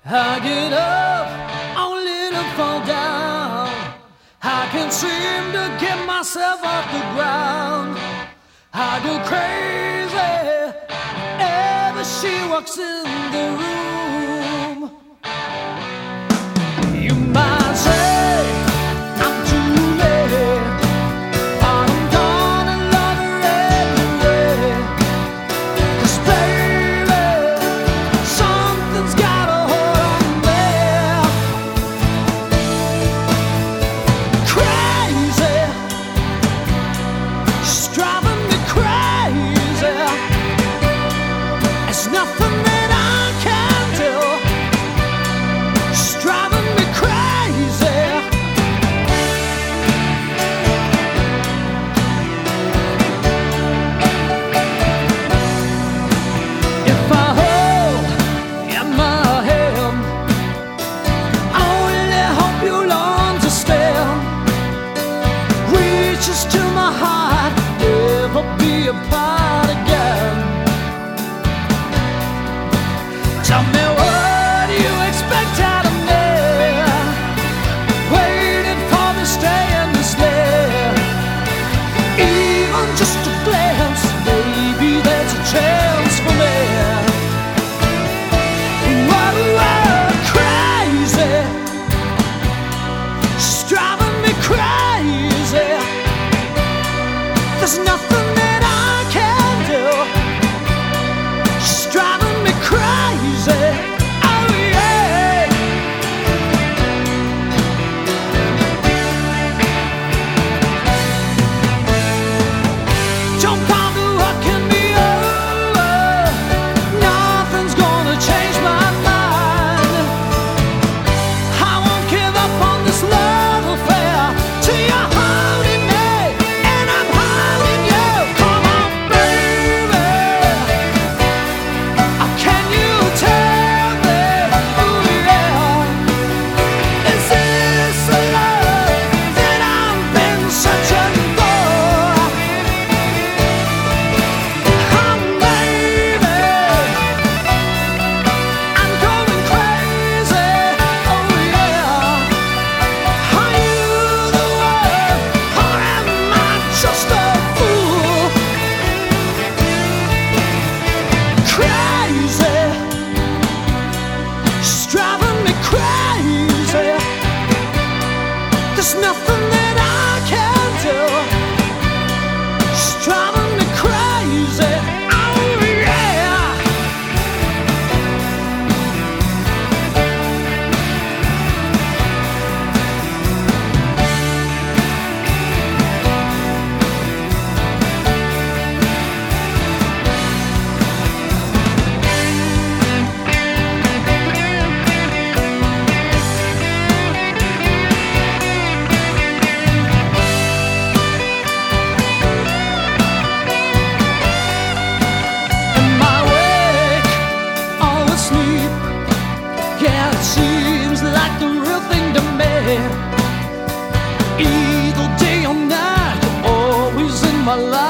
I get up, only to fall down. I can't seem to get myself off the ground. I go crazy ever she walks in the room. You might say I'm too late, but I'm gonna love her anyway. 'Cause baby, something's got a hold on me. Crazy, she's driving me crazy. It's nothing that I can do. She's driving me crazy. If I hold in my hand, I only hope you'll understand. Reaches to my heart, never be apart again. Tell me what you expect out of me. Waiting for me, staying this late. Even just a glance, maybe there's a chance for me. Whoa, whoa, crazy. She's driving me crazy. There's nothing that I can do. She's driving me crazy. Oh yeah. Don't bother walking me over. Nothing's gonna change my mind. I won't give up on this love affair till you're holding me and I'm holding you. Come on, baby. Can you tell me, oh yeah, is this the love that I've been searching for? Baby, I'm going crazy, oh yeah. Are you the one, or am I just a fool? Crazy, she's driving me crazy. There's nothing that I can do. She's driving me crazy. Oh yeah. Am I awake or asleep? Yeah, it seems like the real thing to me. Either day or night, you're always in my life.